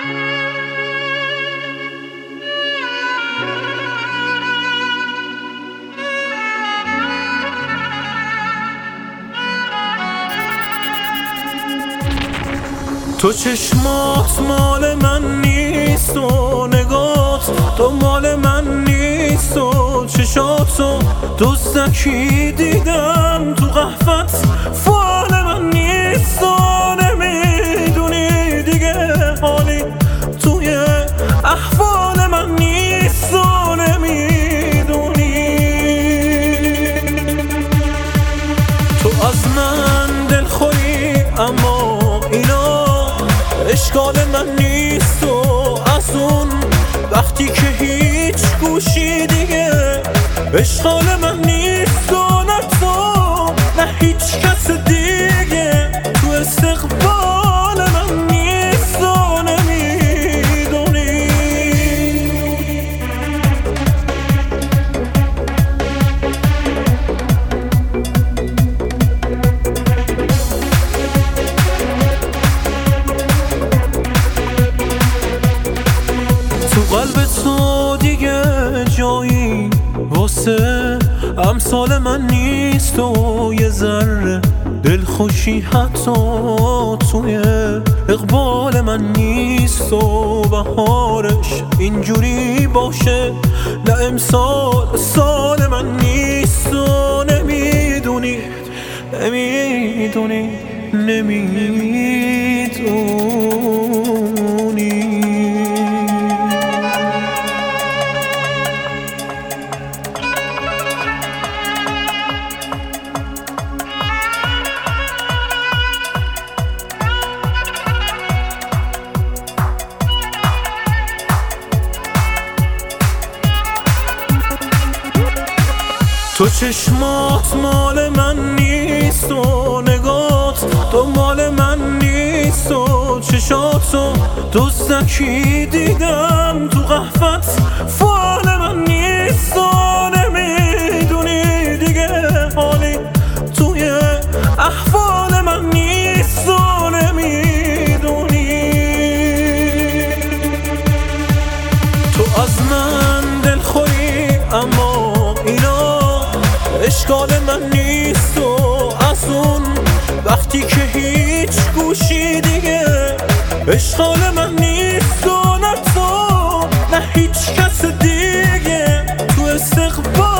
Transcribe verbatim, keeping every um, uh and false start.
تو چشمات مال من نیست و نگات تو مال من نیست و چشاتو دزدکی دیدم تو قهوت فال من نیست و نمیدونی دیگه حالی توی احوال من نیست و نمیدونی تو از من دلخوری اما اینا اشکال من نیست و از اون وقتی که هیچ گوشی دیگه اشکال من نیست و نه تو نه هیچ کس دیگه تو استقبال من نیست و نمیدونی تو قلب تو دیگه جایی واسه امثال من نیست و یه ذره دلخوشی حتی توی اقبال من نیست و بهارش اینجوری باشه نه امسال سال من نیست و نمیدونی نمیدونی نمیدونی تو چشمات مال من نیست و نگات تو مال من نیست و چشاتو دزدکی دیدم تو قهوت فال من نیست و نمیدونی دیگه حالی توی احوال من نیست و نمیدونی تو از من دلخوری اما اینا اشکال من نیست و از اون وقتی که هیچ گوشی دیگه اشکال من نیست و نه تو نه هیچ کس دیگه تو استقبال